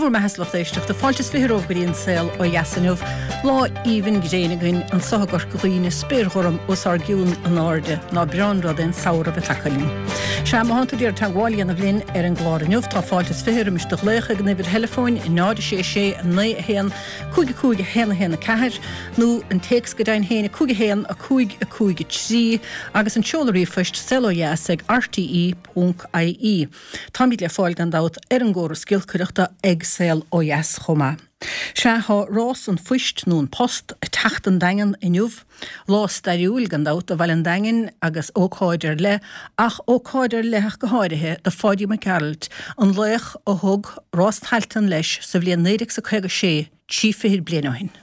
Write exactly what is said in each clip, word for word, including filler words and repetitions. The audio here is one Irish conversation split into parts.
Sibhur me heslach éisteach de fáiltas fihiróh goíon saoil ó Yasanmh lá íhann gréanagainn an sothgar goghine spéirthorm os ar giún an áde ná breanrad in saora bheitachalín. Se mahananta díar tá gháilíon a bhlín ar an gláirniuh tá fáiltas fihirim is do lécha gníbir telefóin in náda sé sé na héan cúige cúige héna héna ceair nó an teex go dain héna cúige héan a cúig a cúige trí agus an seolarí fust selóheas ag r t e dot i e. Tá míad le fáil gan dát ar an ggóra scilcuireachta ag saoil ó Yas chomá. Se há rás an fuist nó an post a tacht an dagan inniuh, lá stariúil gan dát a bhil an dagan agus ócáidir le, ach ócáidir leach go háirithe de fáidí me cearalt an leach ó thug rás taltan leis sa bhliaon néideach sa chuige sé tí fihir bliana hin.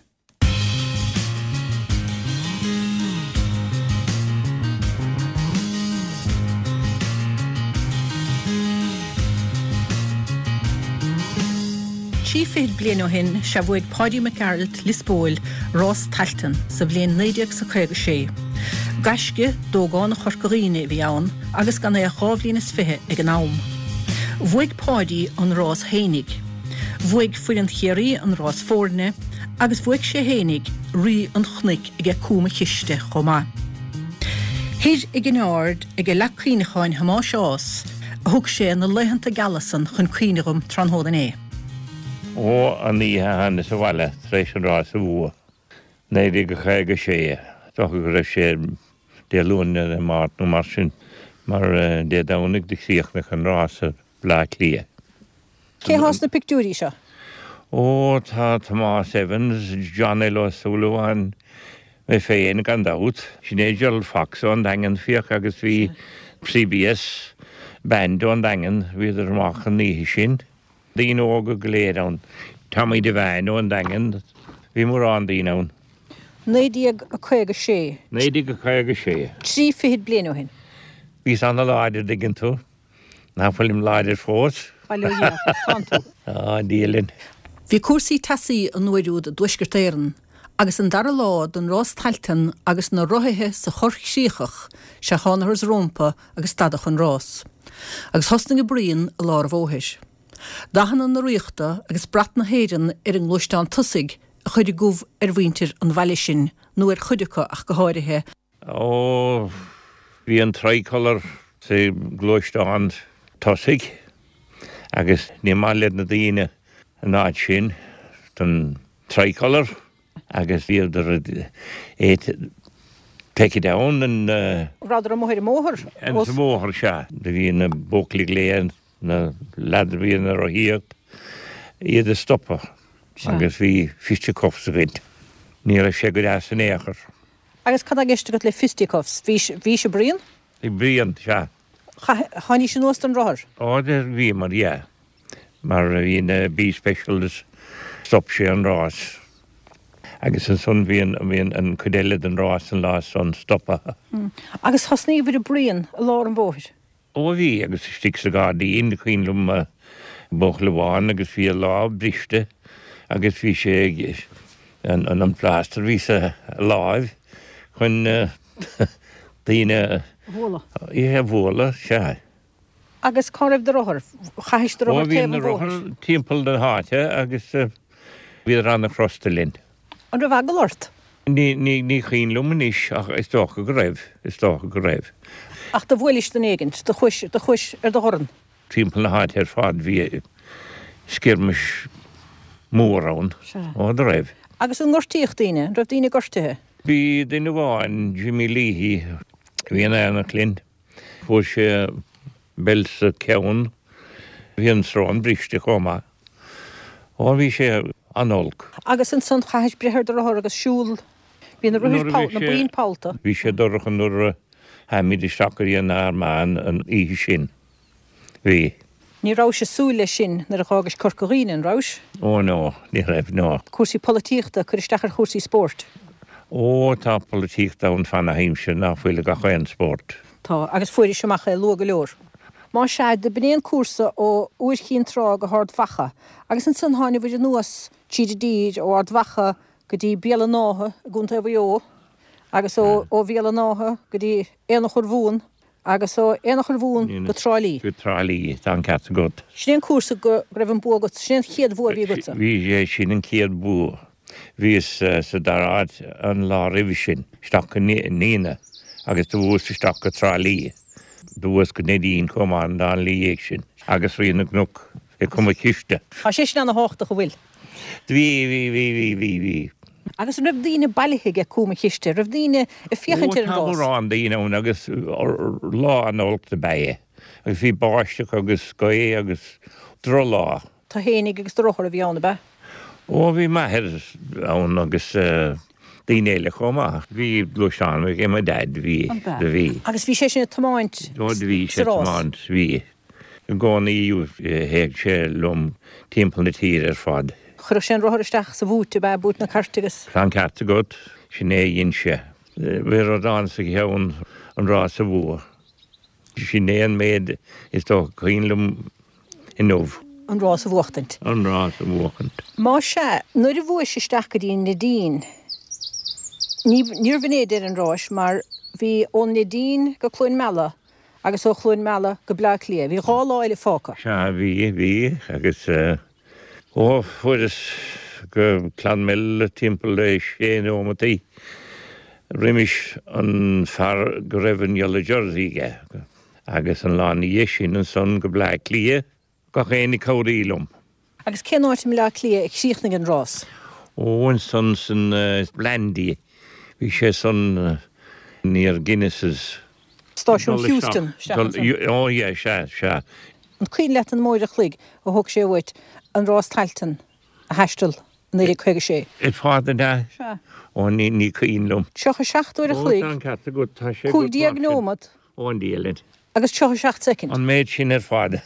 Tí fihir bliana hin se bhuaig Paddy McGarrett Lisboil rás taltan sa bhliaon néideach sa chuige sé. Gaisce dógáin chorcaíine bhí ann agus gan é a chábhlínas fithe ag an am. Bhuaig Paddy an rás hénig. Bhuaig fuil an chéirí an rás fórne agus bhuaig sé hénig rí an chnic ag a cúma chiiste chomá. Hir ag an áard ag a lecíinecháin hamá seás a thug sé na leihananta galasan chun cuinerum tranhódan é. Ó an í hanna sa bhile tréis an rás a bhua. Néidir go chaige sé. Doch go raibh sé dé lúna na mát nó mar sin mar dé dánig de síoch an rás a blá lia. Cé hás na pictúrí seo? Ó tá Tomás Evans, John Ellis O'Luhan mé féin gan dát. Sin é Gerald Fox an dagan fioch agus bhí C B S band an dagan viidir amach an níhi sin. Dín óga gléad an Tommy Devine an dagan bhí mór an dín an. Néideag a chuige sé. Néidig a chuige sé. Trí fihid bliana hin. Bhís anna láidir diggin tú. Ná fuilim láidir fós. Bailú dhéach, tántú. Á, dílinn. Bhí cuasaí tasaí an nuairúd a dúisgirtéireann, agus an dara lád an rás taltan agus na rothaithe sa chorch síochach se chánahars rompa agus stadach an rás. Agus hosting a bríon a lár bhóthis. Dahan an na riachta agus brat na héireann ar an glúisteán tusaigh a chuide gúbh ar bhaintir an bhaile sin nó ar chuidecha ach go háirithe. Ó, bhí an tricolor sa glúisteán tusaigh agus ní máliad na daoine an áid sin don tricolor agus bhí idir éit take it down and uh, Rather a móthir móthir. En sa móthir se. De bhí na bóclaí léan na ladar bhí na roiíocht iad a stoppa agus bhí fisticuffs a bhaint. Ní raibh sé go as an éachar. Agus cad a geiste go le fisticuffs? Bhí sé bríon? I bríon se. Chaní sin nóst an ráthir? Ó, de bhí mar, ja. Mar bhí na bí specialist stop sé an rás. Agus an son bhíon an cuideile an rás an lás an stoppa. Mm. Agus hasníomh a bríon a lár an bóthir? Ó bhí agus stig sa gádaíon chuinlumm uh, Bóchleháin agus bhí lá briste agus bhí sé an an an pláster bhí sa láimh chun uh, daoine bhóla. Ihe bhóla se. Agus cá raibh de rothir? Chais de rothir taobh an bóthir? Timpeall den háte agus uh, bhí ran na frostalinn. An raibh agad ort? Ní ní ní chuinlumm níos ach is tócha go raibh, is tócha go raibh. Ach de bhfuilis den éigent, de chuis, de chuis ar de horan? Timpeall na háte ar fád bhí skirmis mór ann ó de raibh. Agus an gortíocht daoine, raibh daoine gortithe? Bhí daoine bháin Jimmy Leahy bhí an éanach linn. Bhfuil sé belsa ceann bhí an srán briste chomá. Ó bhí sé anolc. Agus an son chais brethir de rothir agus siúl bhí na ruthir pált, na bríon pálta? Bhí sé dorchan nuair haimid i stacarí an ármán an ihe sin. Bhí. Ní rá sé súla sin nar a chágas corcaín an rás? Ó nó, ní raibh nó. Cuasaí polítíochta chuir isteachar cuasaí sport? Ó, tá polítíochta an fanna haimse ná fuile go chuin sport. Tá, agus fuidir seacha lu go leor. Má sead de bnéon cuasa ó uircín trá go hard facha, agus an san hána bhfuidir nuas tíad díd ó ard facha go dtí béla nátha a gúnta bhío, agus ó ó bhéla nátha go dtí éanach chur bhún Agus ó éanach ar bhún go trálí. Go trálí, tá cat god. Sin cuasa go raibh an bú go sin chiad bhua bhí gosa. Bhí sé sin an céad bú. Bhí sa darad an lá rih sin, stach go níine, agus do bhús stach go trálí. Dúas go nedín comán dá lí éag sin, agus rionna gnúc i cuma chiiste. A sé sin anna háta go bhfuil. Bhí, bhí, bhí, bhí, bhí, bhí. Agus an raibh díine bailithe cuma chiiste, raibh díine i fiochantir an rás. Ó, tá rán díine ón agus lá an olta baie. Agus bhí báisteach agus goé agus dro lá. Tá hénig agus drochar a bhí anna be. Ó, bhí maithir ón agus díine eile chomá. Bhí glúiseán, bhí ma dad, bhí, bhí. Agus bhí sé sin tamáint. Ó, bhí sé tamáint, bhí. Gáin íú héag sé lom timppla na tír ar fad. Chur sin rothiristeach sa bhúte be bút na cartagus. Chan carta god, sin é dhéon sé. Bhí a dása heann an rá sa bhua. Sin é an méid is tó chuinlum in nómh. An rá sa bhuachtant. An rá sa bhuachtant. Má sé, nuair a bhua sé steach go dtíon na dín, níor bhnéad ar an ráis, mar bhí ón na dín go clúin mela, agus ó clúin mela go blá clia. Bhí gá láil fáca. Se bhí, bhí, agus ó, fuidir go clanmil timppla le sé ómatí. Rimis an fear go raibh an jola Jerseyige, agus an lána sin an son go blá clia, go chénig cóirílum. Agus cén áit am le clia ag síochnig an rás? Ó, an son san Blandy. Bhí sé son níor Guinness's. Stáisiún Houston. Ó, é, se, se. An cuin leat an móide chlig ó thug sé bhait an rás tailtan a heistal níir chuige sé. I fáda da? Se. Ó, ní ní cuínlum. Seocha seachtúir a chlig. Ó, tá cata go tá sé. Cúig diagnómad. Ó, an díalid. Agus seocha seacht second. An méid sin ar fáda.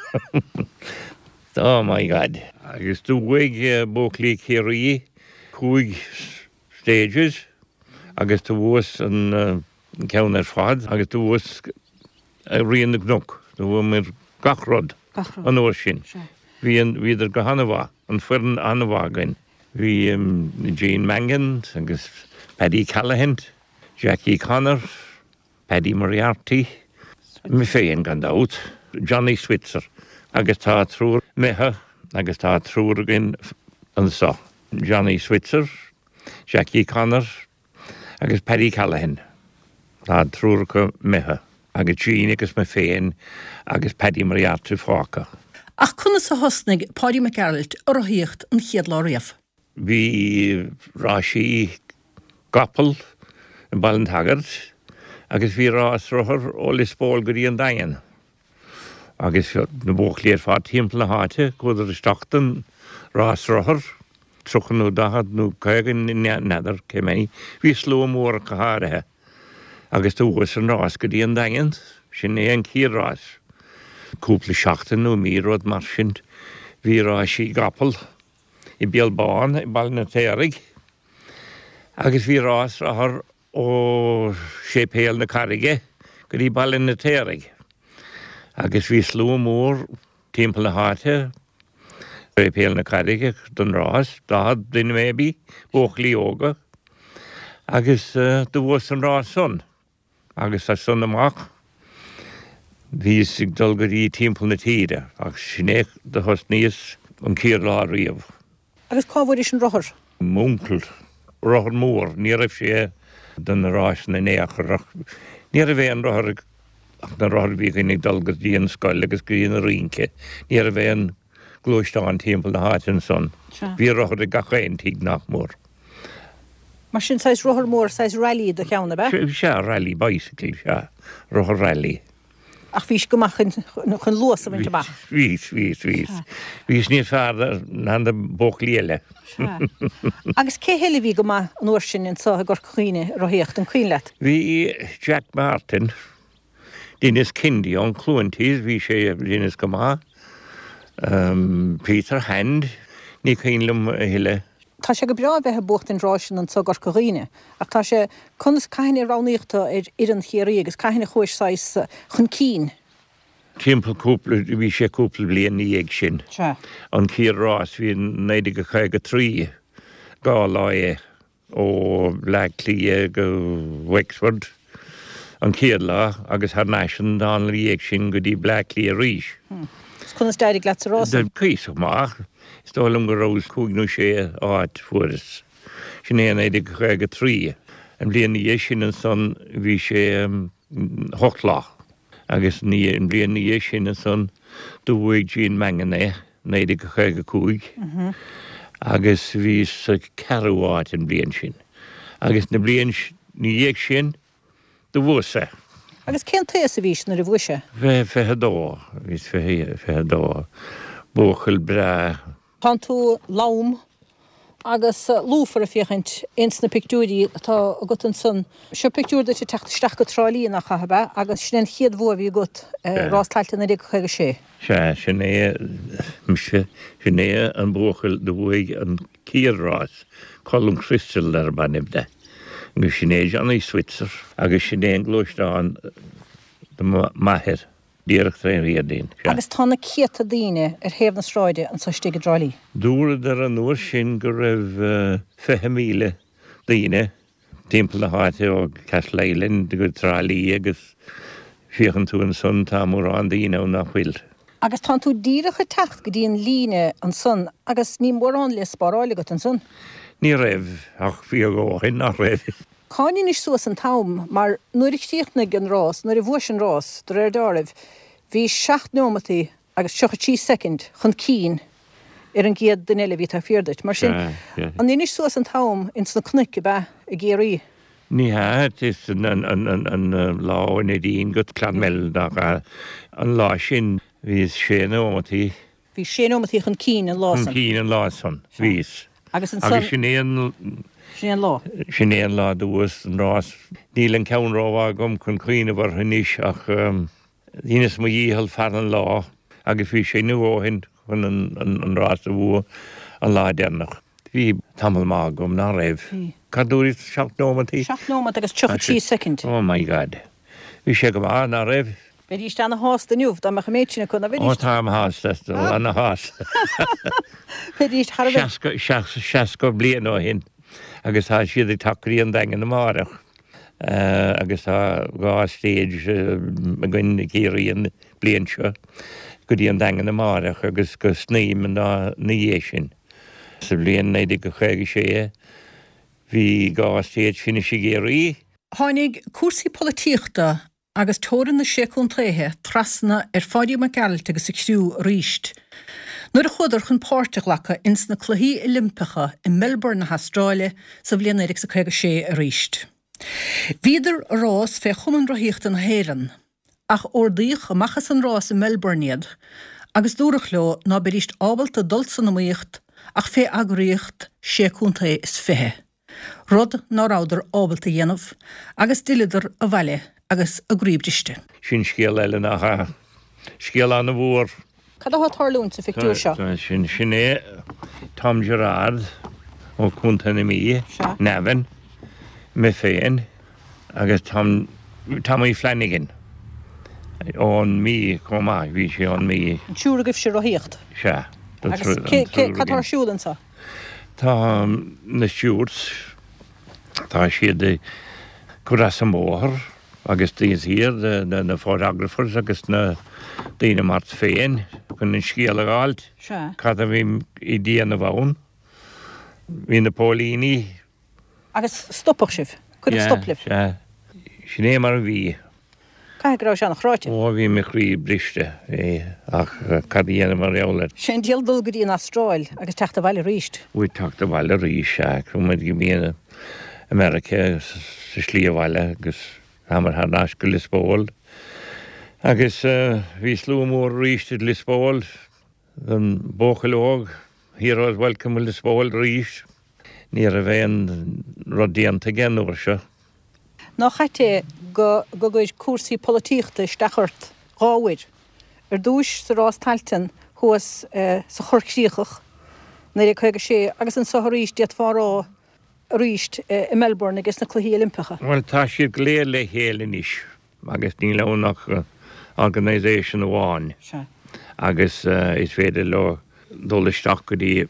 Oh my God. Agus tú bhuaig bóclí céirí, cúig stages, agus tú bhuas an ceann ar fad, agus tú bhuas rion na gnúc. Tú bhuas mir gachrod an uair sin. Bhí idir go hanamhá, an fuireann anamhágain. Bhí Jean Mangan, agus Paddy Callahan, Jackie Connor, Paddy Moriarty, mi féin gan dát, Johnny Switzer, agus tá trúr methe, agus tá trúr gin an sa. Johnny Switzer, Jackie Connor, agus Paddy Callahan. Tá trúr go methe, agus Jean agus mi féin, agus Paddy Moriarty fáca. Ach chuna sa hosnig Paddy McGarrett ar a híocht an chiad lá riamh. Bhí rásí gapal an Ballintagart, agus bhí rás rothar ó Lisbol go dtí an dain. Agus na bóchlí ar fad timppla háte, goidir isteachtain rás rothar, trochanú dahad nó caigan nedar céimení, bhí sló mór go háirithe. Agus tú bhuas an rás go dtí an dain, sin é an cír rás. Cúpla seachtain nó míród mar sin, bhí rásí gapal i Bialbán, i Ballinatéirigh, agus bhí rás rothar ó sé péal na Carige, go dtí Ballinatéirigh. Agus bhí sló mór timppla na háte, sé péal na Carige don rás, dahad duine mébí, bóchlí óga, agus tú bhuas an rás son, agus a son amach. Bhí sig dul go dtí timppla na tíre, ach sinné de thos níos an cír lá riamh. Agus cábhfuir is an rothar? Múncl, rothar mór, ní raibh sé den na rás na néachar. Ní raibh é an rothar ach na rothar bhí ag dul go dtí an scoil agus go dtí an rínce. Ní raibh é an glúisteán timppla na háte an son. Bhí rothar ag gachéin tíg nach mór. Mar sin sais rothar mór, sais rally do cheanna be? Se rally, bicycle, se. Rothar rally. Ach bhís gomach chun luas am intach. Vís, vís, vís. Vís ní fearr an de bóchlí eile. Agus cé heile bhí go an uair sin in sa gur chuoine roiíocht an cuoin leat? Bhí Jack Martin, Dinas Kindy an clúintís, bhí sé Dinas go má. Um, Peter Hand, ní chuinlum heile. Tá sé go breá bheitthe bucht an rásin an sa gur chuoine, ach tá sé chunas caiine ráníochta ar an chéirí agus caiine chuis sais chun cín. Timppla cúpla, bhí sé cúpla bliain í ag sin. An cír rás bhí néidir go chuige trí gá láie ó Blackley go Wexford, an céadla agus haar nation dan riek sin go dí Blackley a ríis. Kunnas deidig leat rás. De críach maach, stálum go rós cúgnú sé áit furas. Sin éan éidir go chuige trí. An blian ní sin an son bhí sé hochlach. Agus ní an blian ní sin an son dúig dín mengan é, néidir go chuige cúig. Agus bhí sa carúáit an blian sin. Agus na blian ní dhéag sin, do bhuasa. Agus cén ta a bhís na a bhuise? Bheith fethe dó, vís fethe dó. Bóchail bre. Tá tú lám agus lúfar a fiechint ins na pictúí atá a gut an son. Se pictúr de techtteach go trálíí nach chahabbe, agus sin chiad bhua bhí gut rástailte na réige chuige sé. Se sin é sin é an bóchail do bhuaig an cíarrás, colm crystal ar banibde. Agus sin é an í Switzer, agus sin é an glóisteán de maithir, díreach train riadín. Agus tána ciata daine ar héamh na sráide an sa stige drálíí. Dúrad ar an nuair sin go raibh feithe míle daine, timppla na háite ó Casleilin, de go trálíí agus fiochan tú an son tá mór an daine ó nach bhfuil. Agus tá tú díreach a techt go dtíon líne an son, agus ní mór an le spáráile go an son. Ní raibh ach bhí agóin nach raibh. Cáin is suas an tam, mar nuair ich tíochtna an rás, nuair i bhuais an rás, do ar dáibh, hí seacht nómataí agus seocha second chun cín ar an géad den eile bhí tá fiordait. Mar sin, an ní is suas an tam ins na cnic be i géirí. Ní hát is an lá in a dín go clanmel nach an lá sin vís sé nómataí. Bhí sé nómataí chun cín an lásan. Cín an lásan, vís. Agus an son... Agus sin éan... Sin lá? Sin éan lá dúas an rás. Níl an ceann ráha gom chun cuioine bhar chuníis ach dhínas mo díhal fear an lá agus bhí sé nuóhin chun an rás a bhua an lá déannach. Bhí tamil má gom ná raibh. Cadúir seach nómataí? Seach nómat agus seocha second. Oh my God. Bhí sé go má ná raibh. Bhí iste anna hásta nniuh, dá mecha méidsinna chun a bhí Ó tá am hásta, anna hásta. Bhí iste har bhí. Seas go blian ó hin. Agus tá siad i tacaí an dagan na marach. Agus tá gá stage a gin céiríon blian seo go dtí an dagan na marach agus go sníim na dhé sin. Sa blian néidir go chuige sé, bhí gá stage finna sé géirí. Tháinig cuasaí políochta agus tóran na séún tréthe trasna ar fáidí me gailt agus sa chrú ríist. Nuair a chuidir chun páirteach lecha ins na cluí Olympacha in Melbourne na Austrráile sa bblion éireach sa chuige sé a ríist. Bhíidir rás fé chuman roiíochta na héireann, ach ordaíoch amachchas an rás in Melbournead, agus dúrach leo ná beríist ábalta dul san na muocht ach fé agraíocht séún té is fithe. Rud ná ráidir ábalta dhéanamh agus duileidir a bhaile agus a gríomhdeiste. Sin scéal eile nach scéal an na bhór. Cad á tarlún sa fictúr seo? Sin sin é Tom Gerard ó Cúnta na Mí, Navan, me féin, agus Tom Tommy Flanagan. Ón mí comá, bhí sé ón mí. An siúra gibh sé roiíocht? Se. Agus cad tar siúdan sa? Tá na siúrs, tá siad curas an móthir, agus dís hir, na photographers, agus na daine mart féin, chun an scéal a gáilt. Cad a bhí i díana bhain. Bhí na Paulíní. Agus stoppach sibh? Cud a stopplih? Sin é mar a bhí. Cai grá se nach ráite? Ó, bhí me chrí briste, ach cad dhéana mar eolir. Sin díal dul go dtí an Astráil agus techt a bhaile ríist? Bhí techt a bhaile ríist, chumid go bíana America sa slí a bhaile, agus hamar haar náis go Lisbóil. Agus bhí slú mór ríist i Lisbóil, an bóchailóg, here was welcome to Lisbóil ríist, ní a bhéin rodíanta gen uair seo. Ná chaite go goid cuasaí políochta stachart gáhaid, ar dúis sa rás taltain thuas sa chorcíochach, na ré chuige sé, agus an sa ríist diaad fárá ríist i Melbourne agus na cluí Olympacha. Well, tá siad léir le hélan is, agus ní leonach organisation bháin. Agus is féidir le dulaisteach go dtí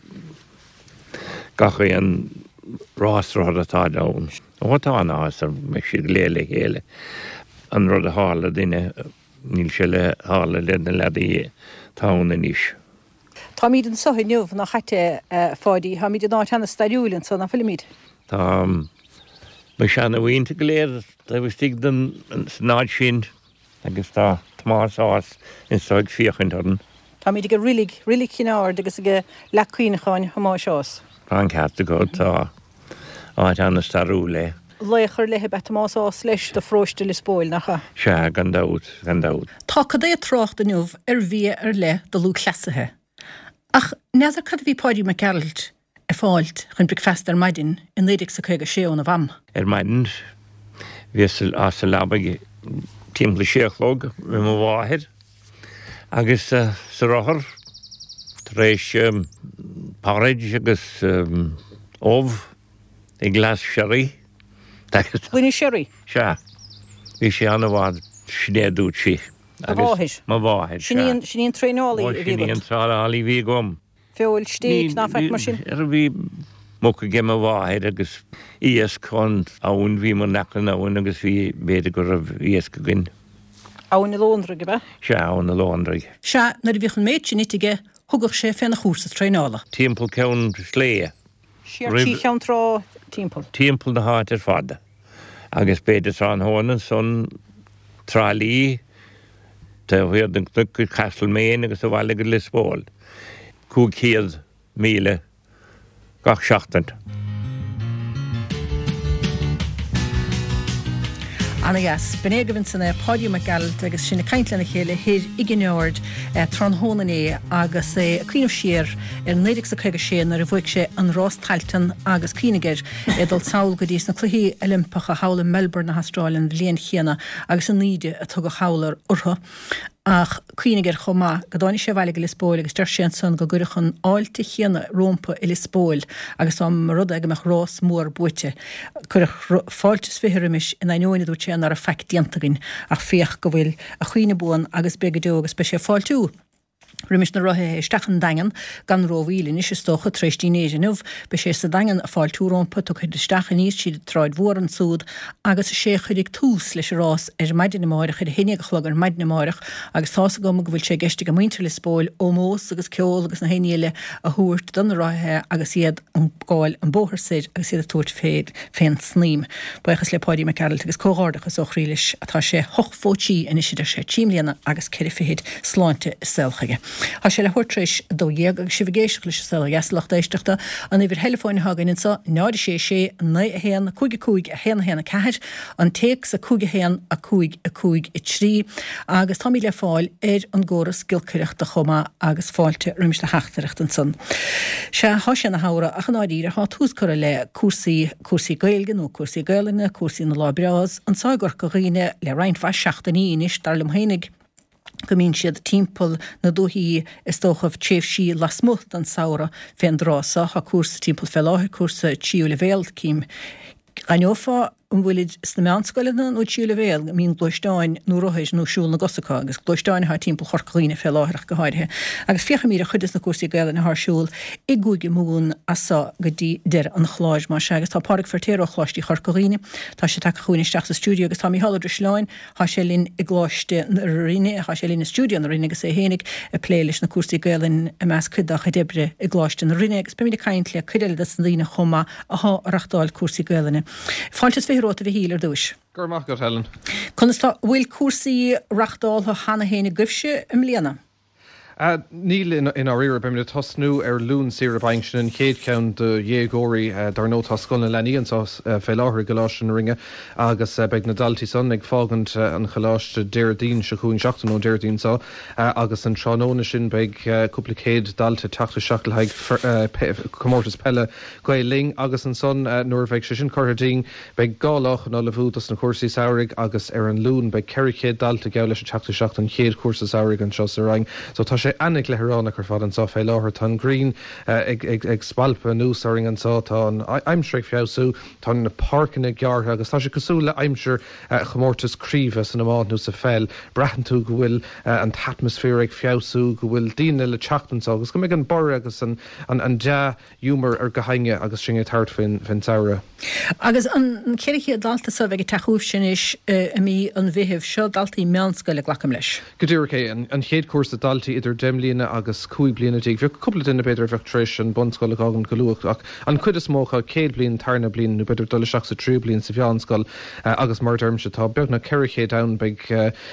gacha an rásrád atá dán. Ó tá ná me siad léir le héile. an rud a hála duine níl se le hála le na ledaí tána níos. Tá míad an sohinniuh nach chaite fáidí, ha míad ná tena staúlinn san na filmíd. Tá me seanna bhaonnta go léir a bh stig den náid sin agus tá tomásás in sáid fiochan. Tá míad go rilig rilig cináir agus go lecuoineáin hamá seás. Tá ceartta go tá áit anna starú le. Léchar lethe bet tomásás leis de fróiste le spóil nachcha. Se gan dáút gan dáút. Tá cad é trácht aniuh ar bhí ar le do lú chlasathe. Ach neidir cad bhí páidí me cealt a fáilt chun bric fest ar maidin in léidir sa chuige séón a bham. Er maidin bhís as sa labbaig timpla séachlóg bhí mo bháthir agus sa ráthar rééis páraid agus óbh i glas sherry. Bhuiine sherry? Se. Bhí sé anna bhád snéadút sí. A bháthir? Ma bháthir. Siníon tréálaí i bhí Siníon tréálaí bhí gom. Feúil stíigh ná feic mar sin? Ar bhí mucha gé a bháthir agus íos chun ann bhí mar nechan ann agus bhí béidir gur a íos go gin. Ann na Lóndraig be? Se ann na Lóndraig. Se nar bhíchan méid sin itige thugach sé féna chúsa tréála. Timppel cen sléie. Siar tí cheann rá timppel. Timppel na háit ar fada. Agus béidir trá an hóna son trálíí tá bhuiad an glucú Castlemaine agus a bhhaile go Lisbóil. Cúig céad míle gach seachtain. Anna yes, benéigh sanna pádium a galt agus sinna caintlanna chéile hir igineord tronhónané agus é cuiineh siar ar néidir sa chuige sé ar a bhuiig sé an rás taltan agus cuiinigeir é dul saoil go dtís na cluí Olympacha hála Melbourne na Austrráilin bhliain chéana agus an níide a tugad hálar ortha. Ach cuiinigeir chomá go dáinnig sé bhhaile go Lisbóil agus deir sé san go gurachan áilte chéana rompa i Lisbóil agus am rud aige meach rás mór buite. Curach fáiltas fihirimis in ainoine dú sé ar a feic diantagin ach féach go bhfuil a chuoine buan agus begadú agus be sé fáiltú. Rimis na rothe stachan dagan gan róhílin is stocha tréistínéisinmh be sé sa dagan a fáil túrónpa tu chuid stachan níos siad tráid mhór an súd agus sé chuidig tús leis rás ar maidin máireach chuid héine chlog ar maidin máireach agus tá go go bhfuil sé geiste go muinte le spóil ó mós agus ceol agus na héile a thuirt don ráthe agus iad an gáil an bóthir séid agus iad a tuairt féad féin sníim. Buchas le páidí me ceall agus cóádacha ó chrílis atá sé hochfótí in isidir sé tíimlíanana agus ceir féad sláinte selchaige. Tá sé le thuirtrééis dó dhéag agus si bhgéisteach leis sa gheaslacht éisteachta an idir heilefáin hagan sa náidir sé sé na héan chuige cúig a héana héna ceir an téic sa cúige héan a cúig a cúig i trí agus tá le fáil ar an ggóras gilcuireachta chomá agus fáilte rimis le heachtareacht an san. Se há sé na hára a chanáíre há tús chu le cuasaí cuasaí gailgan ó cuasaí gaiilena cuasaí na lábrás an ságur go riine le reinfa seachtaí inis dar lem hénig gomín siad timppel na dúhíí is tóchah tréh sí lasmucht an saora féin drása ha cuasa timppel fel láthir cuasa tíú le bhéalt cím. Ganneofa an bhfuilid sna meánscoilena nó tíú le bhéal mín glóisteáin nó roihéis nó siúil na gosacha agus glóisteáin ha timppel chorcaíine fel láthirach go háirithe. Agus fiocha míra chuidir na cuasaí gaile na thsúil i gúige mún asa go dtí deir an chláid mar se agus tá páric fertéir chláistí chorcaíine tá sé take chuoine isteach sa stúdio agus tá mí halladidir sláin há sé lín i gláiste na rinne há sé lín na stúdio na rinne agus é hénig a pléiles na cuasaí gailin a meas chudach a debre i gláiste na rinne agus be mí caiint le chuidir das na lína chomá a há reachtáil cuasaí gailine. Fáiltas féróta bhí hílar dúis. Gurmach go Helen. Constá bhfuil cuasaí reachtáil tho hana héna gubse im líana. Uh, Níl in, in our era bimna tosnú ar lún sir a baingsin chéad ceann de dhégóirí uh, dar nó tascona leníon sa uh, fé láthir goláiste ringe agus uh, beag na daltaí san ag fágant uh, an choláiste déirdín se chuún seachtain ó déirdín sa uh, agus an tránóna sin beag uh, cúpla céad dalta teachta seachtal haig uh, pe, commórtas pelle goé ling agus an son uh, nuair bheith se sin choirdín beag gálach ná le bhútas na cuasaí saoirigh agus ar an lún beag ceir chéad dalta geall leis teachta seachtain chéad cuasa saoirigh an seo sa rang. So tá sé sé anig leharránach ar fad an sá fé láthir tá Green ag spalpa núsáring an sá tá an aimimsreich fiú tá na parcanna geartha agus tá sé cosúla aimimseir chomórtas críomh san amá nó sa fel brehan tú go bhfuil an atmosfér ag fiú go bhfuil daine le teachtan agus go mé an bar agus an de humor ar gohainge agus singe tart fin saora. Agus an céiriché dalta sa bheith taúh sin is a mí an bhíheh seo daltaí meánscoil le ghlacham leis. Godúirché an chéad cuasa daltaí idir demlína agus cúig bliana dí bhíh cúpla duine beidir bheitrééis an bonscoil agan goúach ach an chud is mócha céad blin tarna blin nó beidir dul seach sa trí blin sa bheánscoil agus mar derm se tá beag na ceiriché da beag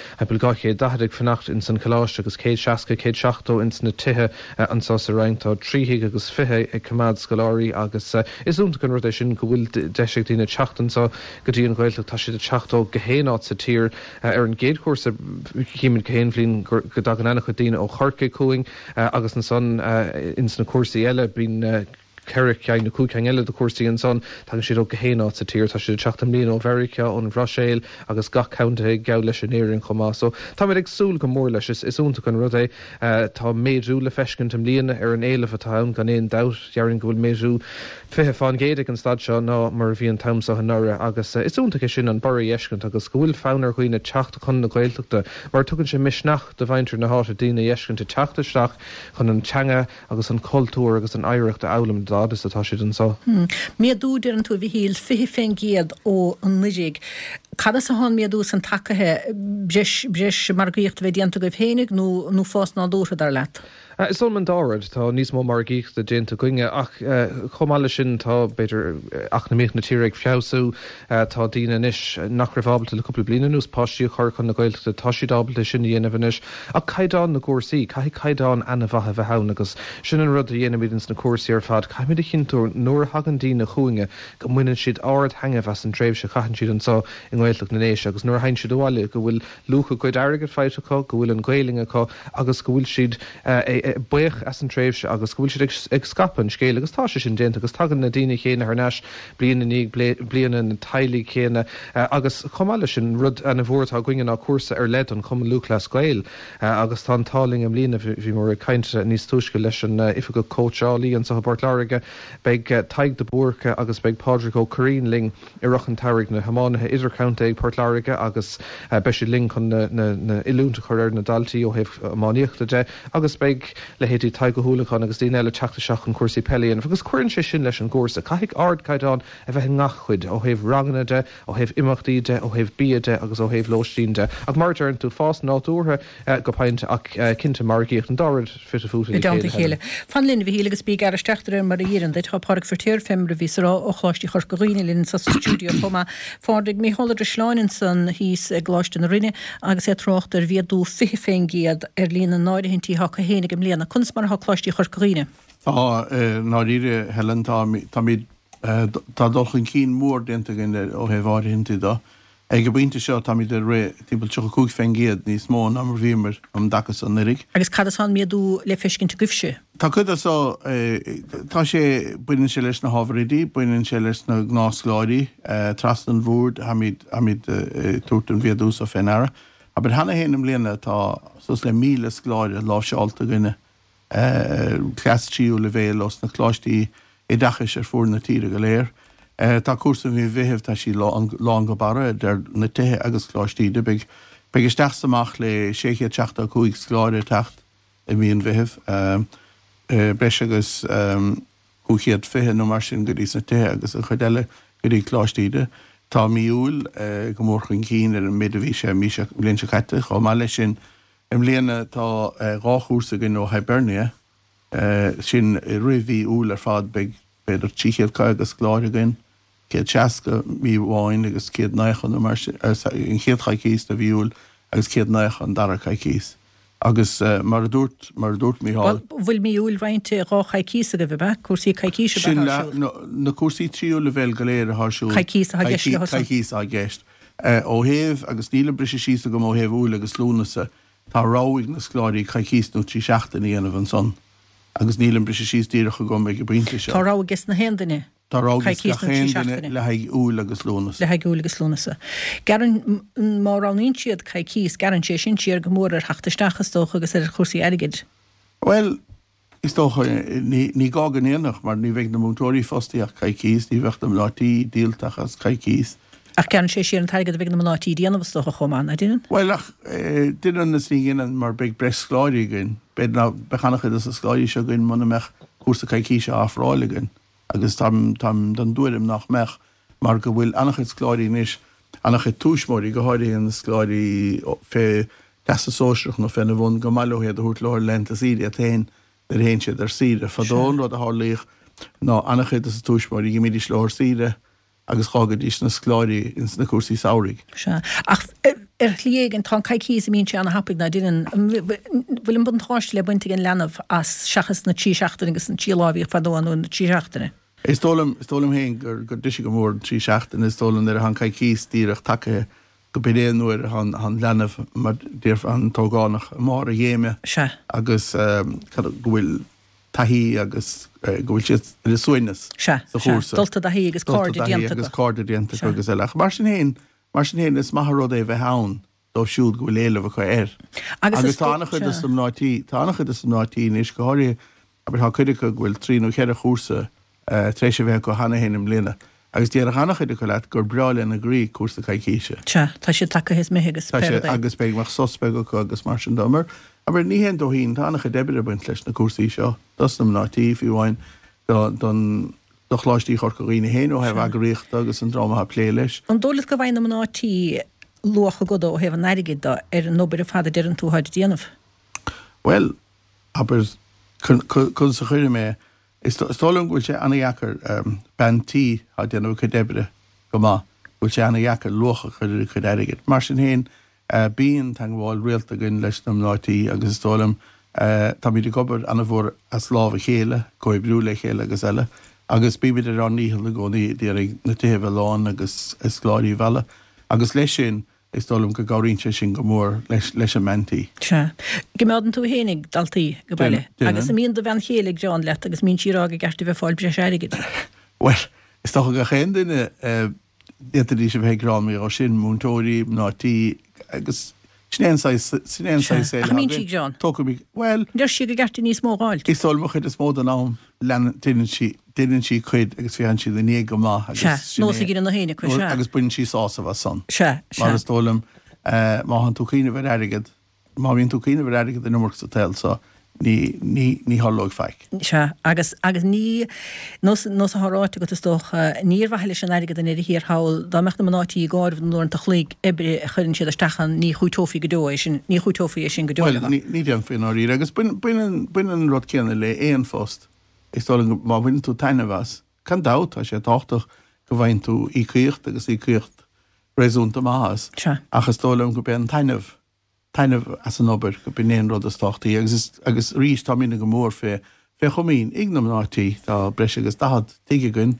gáché dahaigh fannacht in san choláiste agus céad seaca céad seachtó in na tuthe an sá sa reintá tríhiigh agus fithe ag cumad scoláirí agus is únta an rudéis sin go bhfuil deisiach tína teachtan sa go dtíí an ghilteach tá si de teachtó gohéáit sa tír ar an géadchósa chéimiid gohéonlín go dag an annach daine ó charca cúing agus an son ins na cuasaí eile bín Cerric ceag na cúceang eile do cuasaí an son tá siad ó gohéáit sa tír tá si teachtam líon ó Verica ón Bhráséil agus gach counta ag gabh leis an éireann chomá. So tá mé ag súil go mór leis is únta an rud é tá méadú le feiscint am líana ar an éileh atá an gan éon dat dearann go bhfuil méadú fithe fáin géadaigh an stad seo ná mar bhí an tamsa an nura agus is únta sin an barí eiscint agus go bhfuil fánar chuoine teachta chun na gailteachta mar tugann sé misneach do bhaintear na háta daine eiscint teachtaisteach chun an teanga agus an cultúr agus an éireacht a álam is atá siad an sá. Méadúidir an tú bhí híl fihi féin géad ó an nidig. Cada sa hán méadú san takathe breis margaíocht bheith dianta go bhhénig nó fás ná dúra dar leat. Is on man dárad tá níos mó mar gích de dénta goinge ach chomáile sin tá beidir ach na méich na tíreigh fiú tá dína isis nach rahábalta le cúpla bliana nús páistí chuir chun na gailta tá siadábalta sin dhéanamh isis a caiidán na cuasaí cai caiidán ana bhatha bheith hán agus sin an rud a dhéanamhídans na cuasaí ar fad caiimiid chinú nuair hagan dína chuinge go muineann siad áard hangah as an tréimh se chaan siad an sá in ghilteach na nééis agus nuair hain siad bháile go bhfuil lucha chuid airgad feiteá go bhfuil an gailingeá agus go bhfuil siad buich as an tréimhse agus go bhfuil siad ag scapan scéile agus tá sé sin déanta agus tagan na daine chéine ar neis bliana ní bliana na tailí chéine agus chomáile sin rud ana bhórtá goingan á cuasa ar lead an cum luúch le scail agus tá táling am líana bhí mar caiinte níos túisce leis an ifa go coachálaí an sa Port Láirge beag taig de búrcha agus beag Padraig Ó Corrínling i rochan tairigh na hamánathe idircounta ag Port Láirge agus be sé ling chun na ilúnta chuir na daltaí ó heh máíochtta de agus beag le hétí taig go húlachan agus daine eile teachta seach an cuasaí pelíon agus cuirann sé sin leis an gcósa caiigh ard caiidán a bheith ngachchuid ó heh ranganna de ó heh imachtaí de ó heh bíide agus ó heh lóistín de ach martearn tú fás náúthe go paint ach cinnte margaíocht an dáid fit a fúta chéile. Fan linn bhí hílagus bí ar steachtar mar ían de tá park fortíir femra ví rá ó chláistí chur goghine linn sa stúdio chuma fádig mé hollar a sláinin san hís gláiste na rinne agus é trochttar viadú fihi féin géad ar lína náide hintí ha a hénig am léana kunst mar ha chláistí chur goghine. Tá ná ire Helen tá mí tá dolchan cín mór denta gin ó heháir hinti da. Eg go bínta seo tá de ré tíbal tucha cúg féin géad níos mó am bhímar am dachas an nirig. Agus cad an méadú le feiscinn gufse. Tá chud só tá sé buinn sé leis na hábhrídí, buinn sé leis na gnásáirí tras an bhúd hamid hamid túirtan viadús a fénara. A bud hena héanam léana tá sos le míle skláir lá seálta gine clastíú le bhéil os na chláistí i dachas ar fór na tíre go léir. Tá cuasa bhí bhíheh tá sí lá go bara der na tuthe agus chláistíide beag beag isteach samach le séché teachta chuig skláir techt i bhíon bhíheh breis agus chuchéad fithe nó mar sin go dtí na tuthe agus a chudeile go dtí chláistíide. Tá míúil go mór chun cín ar an méadhí sé mí blion se chaite á má lei sin im léana tá ráchúsa gin ó Hibernia sin rihí úl ar fád beag beidir tíchéad cai agus gláir gin céad seaca mí bháin agus céad naichan in chéad chaicís na bhíúil agus céad naichan dara chaicís. Agus mar dúirt mar dúirt míáil. Bhfuil míúil bhainte rá chaicís a go bheith cuasaí chaicís sin na cuasaí tríú le bhéil go léir a thsú chaicís a chaicís a gceist. Ó héamh agus níla brise síos go ó héamh úil agus lúnasa tá ráigh na scláirí chaicís nó trí seachtain íanamh an son. Agus nílam brise síos díirecha go mé go brínta se. Tá rágus na hendaine. Tá rágus na hendaine le haig úil agus lúnas. Le haig úil agus lúnasa. Garan mar an siad chaicís garan sé sin siar go mór ar heachtasteachas tócha agus ar chósaí airgid. Well, is toch ní gagan éanach, mar ní bheith na mútóirí fostaíach caicís, ní bheith na mlátaí díaltach as caicís. Ach ceann sé sé an taigad a bheith na mlátaí díanamh stocha chomán, a dúnan? Well, ach, dunan na sní gin mar big bres skláirí gin. Bed na bechanachid as a skláirí seo gin muna mech cúrsa caicís a áfráile gin. Agus tam tam dan dúirim nach mech, mar go bhfuil anachid skláirí níos, anachid túismórí go háirí an skláirí fé testa sóiseach nó fenna bhún go maiúhéad a hút leir lenta síri a tain der hén sé der síre. Fadón rud a hálíoch ná anachid as a túismórí go mídí slóir síre agus chágad ís na skláirí ins na cuasaí saoraigh. Se. Ach, ar líagin tá caicís a mín sé anna hapig na dunan, bhfuil an bun táist le buinte gin lenamh as seachas na tí seachtain agus na tí lábhíoch fadóanú na tí seachtainna. Is tólam is tólam héin gur gur disisi go mór trí seachtain is tólam ar han caicís díreach take go bedéan nuair han han lenamh mar déirf an tógánach mar a dhéime. Se. Agus um, bhfuil tahí agus uh, go bhfuil siad le suinas. Se. Se. Dulta dahí agus cordí dianta. Agus cordí dianta agus eile. Mar sin héin, mar sin héin is maithe rud é bheith hán dó siúd go bhfuil éileh chu air. Agus tánachid is am nátí, tánachid is am nátí níos go háirí aber há cuideach go bhfuil tríú chead a chúrsa tréis sé bheith go hana héanam lína. Agus díar a hanachid go leat gur breáil in a grí cuasa caicíise. Se, tá sé take his mé agus spéir. Agus beag mar sospeg go agus mar sin domar. Aber ní hen do hín tánachid debre buint leis na cuasaí seo. Das nam nátí fiúhain don do chláistí chorcaína héin ó heh agaríocht agus an drama ha plé leis. An dólas go bhain am nátí luach go do ó heh an neirigid da ar an nóbir a fada deir an túhaid díanamh? Well, aber chun sa chuir mé is tólam bhfuil sé anna dhechar um, bantí a déanamh chu debre go má bhfuil sé anna dhechar lucha chuir chu deirigid. Mar sin héin uh, bíon tan bháil rialta gin leis na nátí agus tólam uh, tá míidir gobar anna bhór a sláha chéile, coi brú le chéile agus eile, agus bíbid ar an níhil na gcónaí déirigh na tuibh láin agus isláirí bhela. Agus leis sin is tólam go gáirínte sin go mór leis, leis a mentí. Se. Gemeldan tú hénig daltaí go baile. Agus míon do bhean chélig John lett agus mín sírága gerte bheith fáil bre seirigid. Well, is toch go chéan duine détarí sé bheith grámí ó sin múntóirí nátí agus snéanáis sé. Ach mín sí John? Tóca mí, well... Der si go gerte níos mó gáilt. Is tólam chuid is mód an ám len duine sí Didn't she quid agus fian si le ní go má agus nó sé gin na héine chu se agus buin si sása bh san se mar is tólam má an túcíine bhar airigid má bhíon túcíine bhar airigid in numach hotel so ní ní ní hallóg feic se agus agus ní nó nó a háráte go is doch níor bhaile sin airigid in idir hir hail dá mecht na nátí gáibh nó an tachlíigh ibre chuann siad stachan ní chuútófií go dó sin ní chuútófií sin go dó ní déan fin áí agus buin buin an rud ceanna le éon fóst is tólam má bhain tú taine bhas. Can dát a sé táchtach go bhain tú ícíocht agus ícíocht réúnta máthas. Achas tólam go ben taineh taineh as an obair go binéon rud a táchtaí agus agus rís tá mína go mór fé fé chomín ignam nátí tá breis agus dahad tuige gunn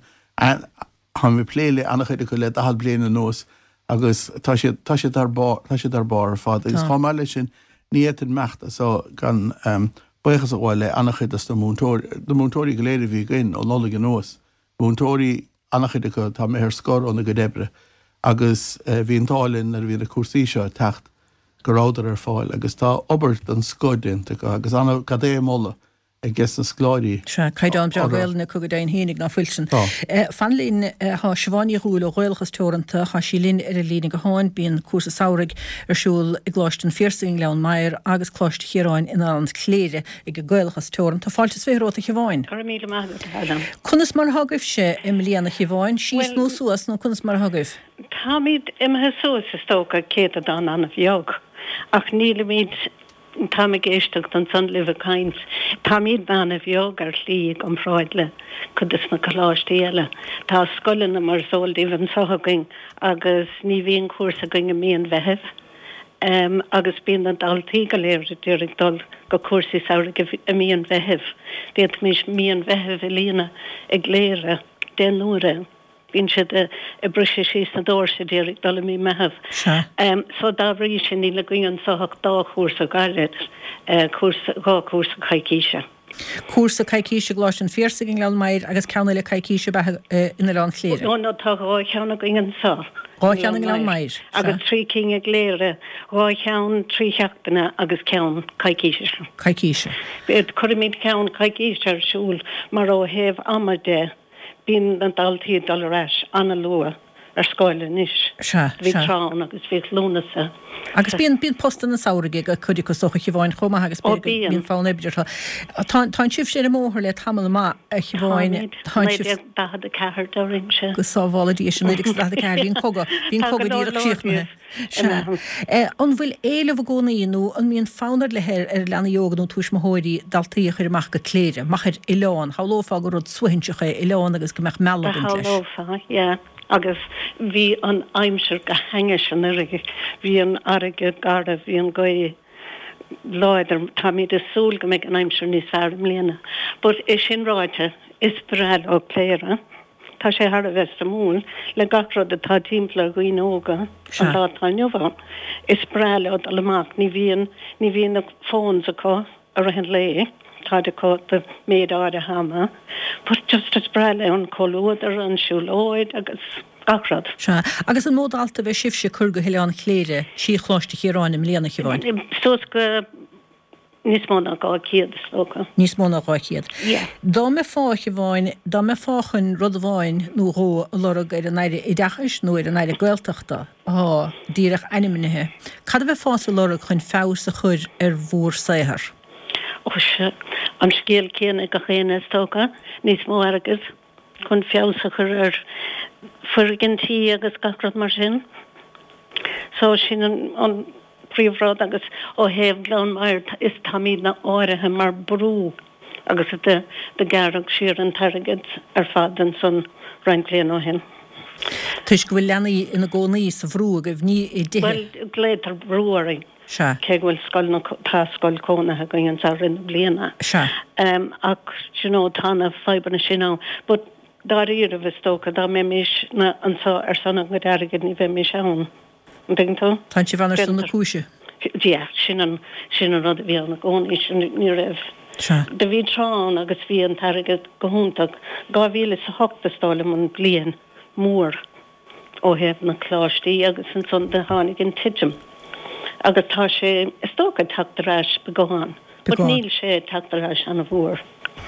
han mi pléile annachchuide go le dahad bliana nós agus tá sé tá sé dar bar tá sé dar bar fad agus chá meile sin níiad meachta so gan um, Bachas bhile annachid as do múntóirí go léidir bhí gin ó nóla an nós. Múntóirí annachid go tá mé ar scór óna go debre agus bhí an tálinn ar bhí a cuasaí seo techt go rádar ar fáil agus tá obert an scóidinte agus anna cadé móla ag gas na scláirí. Se caiidán breaghil na cogad daon hénig na fuilsin. Fanlín há sibháinní rúil ó ghilchas teoranta há sí linn ar a lína go háin bíon cuasa saoraigh arsúil i gláistin fiersaing leon Maier agus cláiste chiaráin in an chléire ag go ghilchas teoranta fáiltas féróta chibháin. Carmíle maithad. Cunas mar hagah sé im líana chibháin, síos nó suas nó cunas mar hagah. Tá míad imethe suas is tóca céad an anna bheog ach níle míad Tá me géisteach an san live kaint. Tá míad bana bheog ar slíigh an fráidle chud is na choláistí eile. Tá scoilena mar sóil díobh an sothagaing agus ní bhíon cuasa going a míon bheitheh. Um, agus bíon an daltaí go léir dúirigh dul go cuasaí saoraigh a míon bheitheh. Déad mís míon bheitheh i líana ag léire den nuaire bín si a brise sí na dóir sé déirigh dal mí mehaf. Um, so dá rí sin ní le gin soach dá chósa gaiile gá chósa caiiciise. Cuasa caiiciise gláis an fiersa gin le maid agus ceanna le caiiciise ina lán léire. No no tá gá cheanna gin sa. Gá cheanna le maid. Agus trí king a léire gá chean trí cheachtainna agus cean caiiciise. Caiiciise. Bead chuimiid cean caiiciise arsúl mar ó heh amade bín an daltíí dal reis anna lua ar scoile níis. Bhí trán agus bhí lúnasa. Agus bíon bíon postan na saoraige a chuide go socha chibháin chuma agus bíon fáin éidir. Tá sibh sé móthir le tamil má a chibháin dahad a cehar do rimse. Go sábhála dí sin idir dahad a cehar bíon cogad bíon cogad díach síochnathe. An bhfuil éileh gcónaíonú an míon fánar lehéir ar lena jóganú túis móirí daltaíoch ar amach go cléire, machir i leán, hálófá go rud suhinsecha i leán agus go meach meall an leis. Hálófá, yeah. Agus bhí an aimseir go henge an aige, bhí an aige garda bhí an goi láidir tá míad a súl go méid an aimseir ní fearm léana. But is sin ráite is breil ó léire, tá sé har a vesta múl le garrod atá timpla go óga an dátá neomhá. Is breil ó allamach ní bhíon ní bhíon na fóns aá a rahan lé. Tá de có de méid áide hama, but just as breile an choúidir an siúlóid agus garrod. Agus an mód alta bheith sibse chur go heán chléire sí chláiste chéráin im léana chibháin. Sos go níos móna gá chéad slócha. Níos móna gá chéad. Dá me fá chibháin, dá me fáchan rud bháin nó ró lorug ar an éire i dachas nó ar an éire gailteachta á díreach animinithe. Cad bheith fása lorug chun fás a chur ar bhór saithar? Os am scéal céanna go chéine tócha, níos mó agus chun fiása chur ar furgintí agus garrod mar sin. So sin an príomhrád agus ó héh lean mar is tamíd na áirithe mar brú agus de de garach siar an targad ar fad an son reinkléan ó hin. Tuis go bhfuil leanaí ina gcónaí sa bhrú a go bhní i dtithe? Well, gléitar brúaring. Sure. Ke bhfuil scoil na tá scoil cónathe go an sa rinne bliana. Sure. Um, ach, you know, tána fibanna sin ná. But dá ír a bheith tóca, dá mé mis na an sa ar sanna go darigad ní bheith mis ann. An ding tó? Tá si bhanar san na cúise? Yeah, sin an sin an rud a bhí an na gcónaí sin ní raibh. Sure. De bhí trán agus bhí an tarigad go húntaach gá bhíle sa hochta stála man blian mór ó hebh na chláistí agus an son de hánig an tidim. Agus tá sé is tócha tatarráis begáin, bud níl sé tatarráis an a bhór.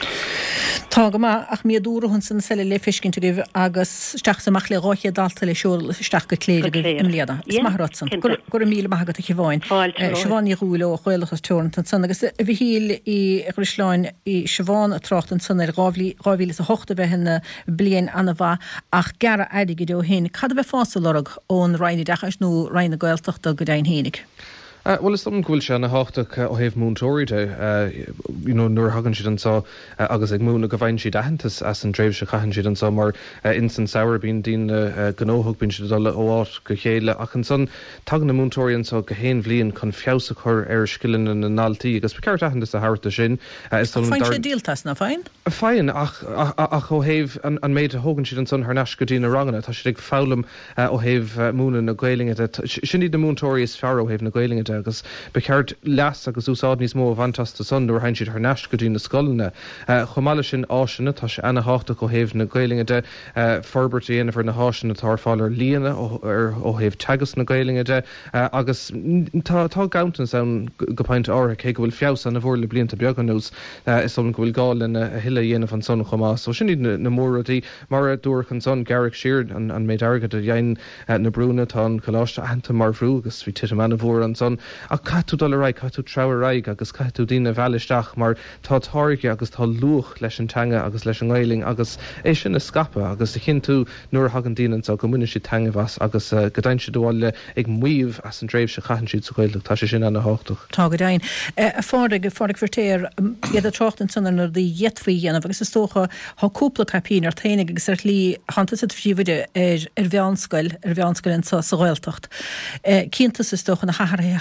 Tá go ach mí dúrahunn san selle le fiscin tu gibh agus steach samach le ráiche dalta le seúil steach go cléir im léada. Is maithratsan. Gur míle maigad a chibháin. Siobháin í rúile ó chuilechas teorn tan san agus bhí híl i Ghrisláin i Siobháin a trocht an san ar ráhíle a hochta bheith hena blian anna bha ach gara aidige do hin. Cad bheith fása lorug ón reinine dachas nó reine gailteachta go dain hénig? Uh, well, is something cool, Shanna Hochtach ó heh mún tóirte, you know, nuair hagann siad an sá agus ag múna go bhain siad ahantas as an dréibh se chahann siad an sá mar in san saoir bín dín gnóthach bín siad dul óáit go chéile ach an son tagan na múntóirí an sá go héin bhliain chun fiása chur ar skillan in an naltaí agus be ceart ahantas a háirta sin. Fáin sé díaltas na fáin? Fáin ach ach ó heh an méid a hagann siad an son thar neas go dtína rangana tá siad ag fálam ó heh múna na gailinge sin iad na múntóirí is fear ó heh na gailinge agus becheart las agus úsáid níos mó bhaintasta son nuair hain siad th neas go dtí na scoilne. Chomáile sin áisina tá sé ana háta go héh na gailinge de forbertí anamhar na háisina tar fáil líana ó héh tegus na gailinge de agus tá gaantas an go paint ára ché go bhfuil fiás an a bhór le blianta beagán nús is som go bhfuil gáil in a hiile dhéanamh an son chomá. So sin na móradí mar a dúach an son Garrick Sheard an méid agad a dhéin na brúna tá an choláiste ananta mar bhrú agus bhí tiite man a bhór an son a catú dul raig, catú trabhar raig agus catú dína bheileisteach mar tá táirge agus tá luch leis an teanga agus leis an gáiling agus é sin na scapa agus a chin tú nuair hagan díanaan sa go muna si teanga bhas agus go dain si dháile ag muomh as an dréibh se chahan siad sa gaiilech tá sé sin anna háchtach. Tá go dain. A fádig a fádig vertéir iad a trocht an sanna nar dí jetfaí anamh agus is tócha há cúpla capín ar tainig agus ar lí hantas it fríomide ar bheanscoil ar bheanscoil an sa ghailteacht. Cíntas is tócha na hathair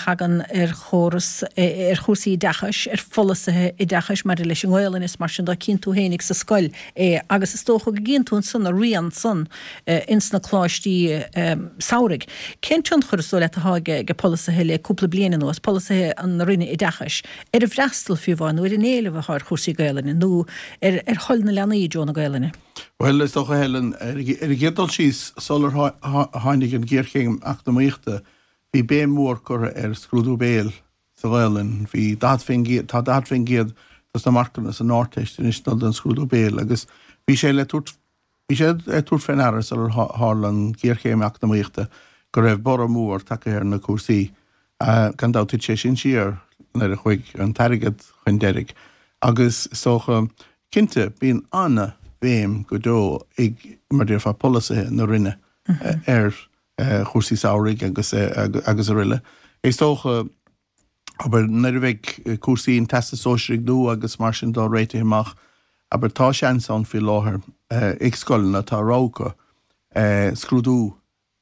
tagan ar chóras ar chósaí dechas ar folasathe i dechas mar leis an ghilin is mar sin dá cinn tú hénig sa scoil agus is tócha go ginn tún san a rian san ins na chláistí saorig. Cén tún churasú le a háige go polasathe le cúpla bliana nuas polasathe an rinne i dechas ar a bhreastal fiúháin nuair in éileh a thar chósaí gailin nó ar ar choil na leanaí John gailin. Well, is toch helen er gedal she's solar heinig en geerging achter mechte wie bemoor kor er skrudu beel zowelen wie dat vingeert dat dat vingeert dat de marken is een noordest en is dat een skrudu beel agus wie shele tot wie shele het tot fenar solar harlan geerging achter mechte kor ev bormoor takke her na kursi kan dat het shin sheer naar de quick en target gen derek agus so kinte bin anna Bém go dó ag mar déir fá polasathe na rinne ar chósaí saoraigh agus agus a riile. Is tócha aber neidir bheith cuasaí testa sóisiigh dú agus mar sin dá réite amach aber tá sean san fi láthair ag scoilna tá ráca scrúdú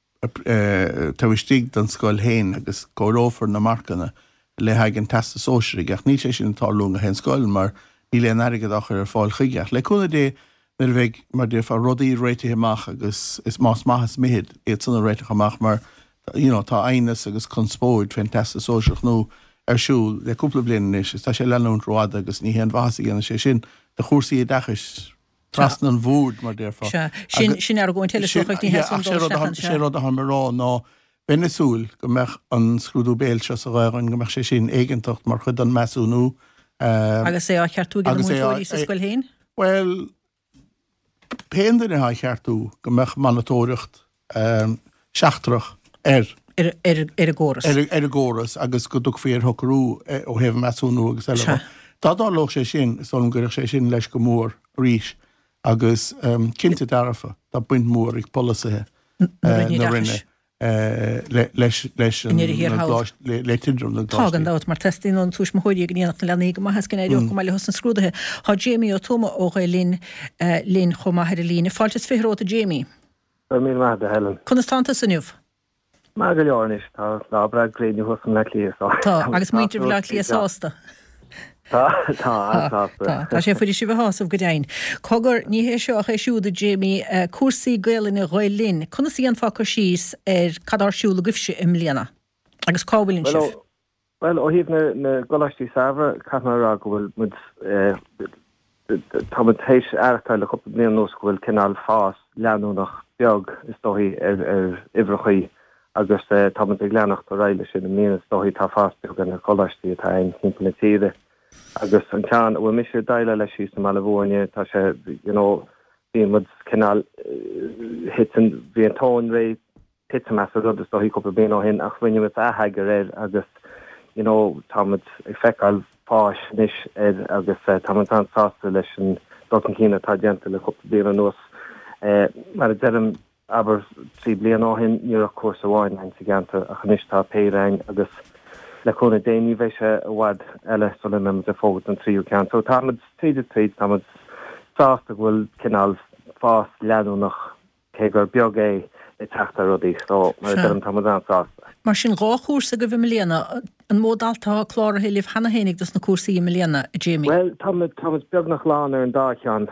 tahaistigh den scoil héin agus górófar na marcanna le haig an testa sóisiigh ach ní sé sin tá lúnga hen scoil mar ní le airigad achar ar fáil chuigeach. Le cúna dé Nid bheith mar dé fá rudaí réite amach agus is más maithas méid iad sanna réite amach mar you know, tá aonas agus conspóid fan testa sóisiach nó ar siúil le cúpla bliana is tá sé leanún ráda agus ní héan bhasa gana sé sin de chósaí dechas trasna an bhúd mar déir fá. Sin sin ar gúin teile sochacht ní heas an sé rud a hamarrá ná Bennesúil go meach an scrúdú béil se sa ghairn go meach sé sin éigentocht mar chud an measúnú. Agus é á cheartú gan múirí sa scoil héin? Well, Péidir ha cheartú go meach manatóireacht seachtrach ar ar a ggóras. Ar a ggóras agus go dúg féar thocrú ó heh measúnú agus eile. Tá dá loch sé sin solum gurach sé sin leis go mór ríis agus cinnte darafa tá buint mór ag polasathe na rinne leis le tidrum na Tá an dát mar testín an túis móí gníanach na lenaí go maithas cin éireach go meile hos an scrúdathe. Tá Jamie ó tuma ó linn linn chomaithir lína. Fáiltas firóta Jamie. mí de helen. Chun istánta sanniuh? Má go leornis tá lábra gréinú hosam le líá. Tá agus muintir bh le líásta. Tá tá Tá sé fuidir si bh hásamh go dain. Cogur ní hé seo é siúda Jamie cuasaí gailin a roilinn. Chuna sí an fácar síos ar cadar siúla gufse im líana. Agus cábhailinn sih. Well, ó híh na goláistí sahar catnará go bhfuil mud tátéis airtáil le choppa blion nó go bhfuil cinál fás leanúnach beag is dóí ar ar ibrechaí agus táid ag leannacht a réile sin na míana dóí tá fás beag an na goláistí atá ein timppla tíide. agus an cean bhfuil mis daile leis sí sa Malahóine tá sé bí mud cinál hit an bhí an tón ré pit me a rud is dóí coppa blion ó hin ach bhaine mit athaige réir agus táid ag feicáil páis níis agus táid an sásta leis an dotan cína tá déanta le coppa blion an nuas. Mar a deirm aber trí blion á hin níor a cuasa bháin ein sa ganta a chanis tá péirein agus le chuna déanaí bheith sé a bhhad eile sola mé a fógad an tríú cean. So táid tríidir tríd táid sásta bhfuil cinál fás leanúnach cé gur beag é i teachta rudaí so mar a deirm táid an sásta. Mar sin ráchúsa go bhí mléana an módaltá chlár héilih hena hénig dus na cuasaí mléana a Jamie. Well, táid táid beag nach lán ar an dáceán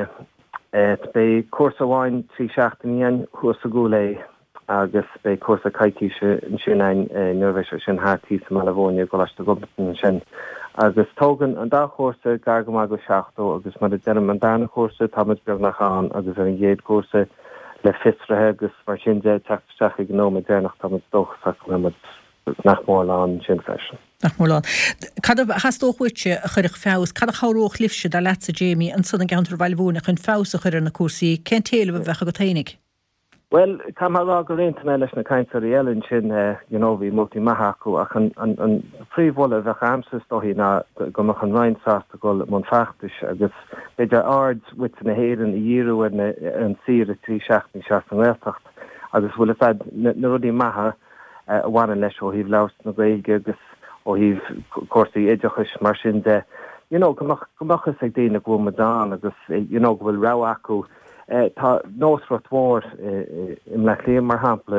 bé cuasa bháin trí seachtaíon chuasa gúla agus bé cuasa caiiciise an sin ein nuirbheis sin hátíí sa Malahóine go leis gobatain sin. Agus tógan an dá chósa gar go go seachtó agus mar a denim an dána chósa táid beag nach an agus ar an géad cuasa le fitrathe agus mar sin dé teachtasteach ag gnó dénach táid dóchsa le nach mórlán sin freisin. Nach mórlán. Cad has dóhuiite a chuirich fás, cad a charóch lifse da letsa Jamie an sun an gantar bhailhúna chun fás a chuir na cuasaí, cén téile bh bhecha go tainig? Well, kam rá go rénta me leis na caiintar eilinn sin bhí multi maithachú ach an príomhla bheith amsas dóhí ná go mach an reinsásta go món feachtais agus beidir ard wit na héan i dhéú ar an sir a trí seaachtaí seaach an réaltacht agus bhfuil fed na rudí maithe a bhhaine leis ó híh leabhart na Gaeilge agus ó híh cuasaí éideachais mar sin de gomachchas ag déanana go madán agus go bhfuil rá acu tá nósrot mór im le léon mar hapla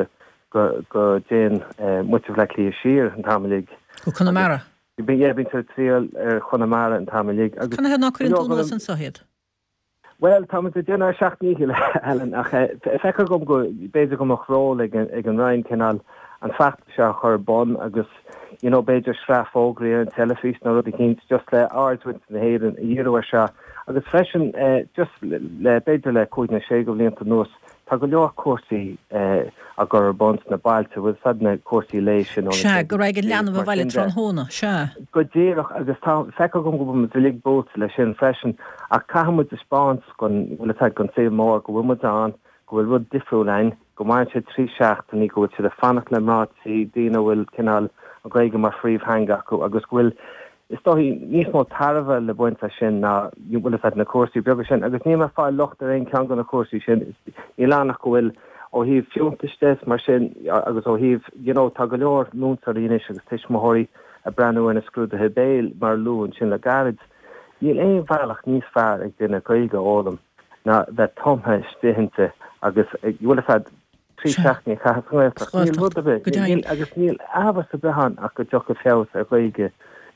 go go Jane much of like sheer and Tamalig. Go Connemara. You be yeah been to trial Connemara and Tamalig. Can I have knock in Tunos and Sohed? Well, Thomas the Jenna Shacht Nigel Ellen ach fecker gom go beidir gom och rol ag an Ryan Canal an fact se chur bon agus you know beidir shraf ogri an telefís no rudi kins just le hours with the head and a year or sha agus freshen just le beidir le coidna sé go lenta nos tá go leor cuasaí a gur bont na bailte bhfuil sadna cuasaí lééis sin Se go raig an leanamh bhaile tronhóna se go ddéireach agus tá fecha gom go mu lig bót le sin freisin a caihamid a spáns gon bhfuil atá gon sé mór go bhfuil an go bhfuil rud difriúlein go mar sé trí seachtaí go bhfuil si a fannach le mátí dína bhfuil cinál a gréige mar phríomh hanga acu agus bhfuil is stohí níos mó tarfa le buinte sin na bhfuil na cuasaí beag sin agus ní mar fáil locht ar ein cean gan na cuasaí sin í lánach go bhfuil ó híh fiúntaistes mar sin agus ó híh you know tá go leor múntar ínis agus tuis mothirí a breanú in a scrúda hebéil mar lún sin le garid níl éon bhealach níos fearr ag duine gaige ólam na bheith tomthe stihinnte agus bhfuil fad trí seachní chaáach níl rud a bheith agus níl ahas a behan ach go deocha fés a gaige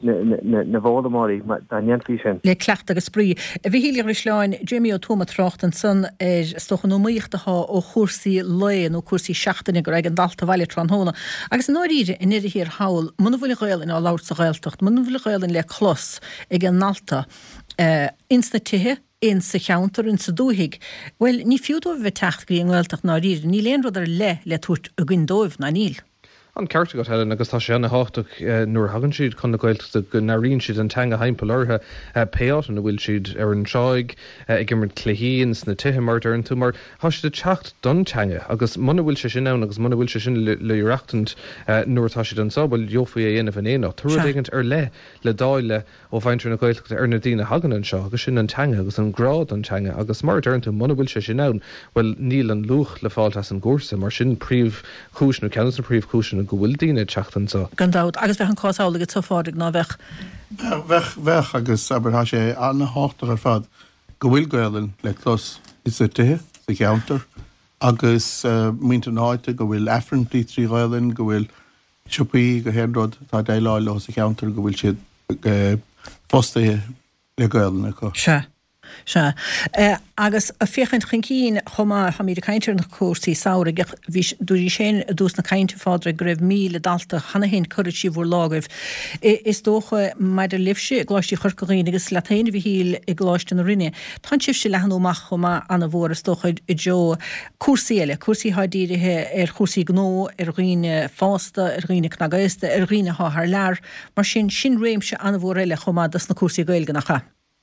na bhólamáí danéanfí sin. Le clecht agus sprí. A bhí hílir sláin Jimmy ó Toma Trocht an san er stochan ó míochtatá ó chósaí lein ó cuasaí seachtainna go raig an dalta bhaile tronhóna. Agus an áíre in idir hir hawl, muna bhfuil gail in á láir sa gailtocht, muna bhfuil gail in le clos ag an nalta insna tithe in sa cheantar in sa dúhiig. Well, ní fiúdóibh bheith techt go an ghilteach ná ríre, ní léon rud ar le le tuairt a gindóibh na níl. An ceirte go heile agus tá sé anna háach nuair hagann siad chun na gailteachta go naíonn siad an teanga haimpel ortha péát an bhfuil siad ar an seáig ag gimmar chluhíonn sna tuthe mar ar an tú mar tá siad a teacht don teanga agus muna bhfuil se sin ann agus muna bhfuil se sin le reachtant nuair tá siad an sábal jofaí a dhéanamh an éanaach tú éigent ar le le dáile ó bhaintear na gailteachta ar na dtíine hagan an seo agus sin an teanga agus an grád an teanga agus mar ar an tú muna bhfuil se sin ann bhfuil níl an luch le fáil as an gúrsa mar sin príomh chúis nó ceannas an príomh chúis go bhfuil daoine teachtan sa. Gandát, agus bheith an cásála go tofádig ná bheith. Bheith bheith agus aber tá sé anna háachtar ar fad go bhfuil gailen le clos is a tuthe sa ceantar agus muinte náite go bhfuil affrantí trí gailen go bhfuil siúpaí go héadrod tá déileáil le sa ceantar go bhfuil siad postathe le gailen acu. Se. Se. Agus a féchant chincín chumá ha mí a caiintear na cuasaí saoire dúí sé dús na caiinte fádra go raibh míle dalta chana hén chuir sí bhór lágah. Is dócha maidir lifse gláistí churcaín agus letain bhí híl i gláiste na rinne. Tá sib se lehanúach chumá anna bhór is dóchaid i jo cuasaíile, cuasaí hádíirithe ar chusaí gnó ar riine fásta, ar riine knagaiste, ar riine há haar lear, mar sin sin réimse anna bhór eile chumá das na cuasaí gailge nach.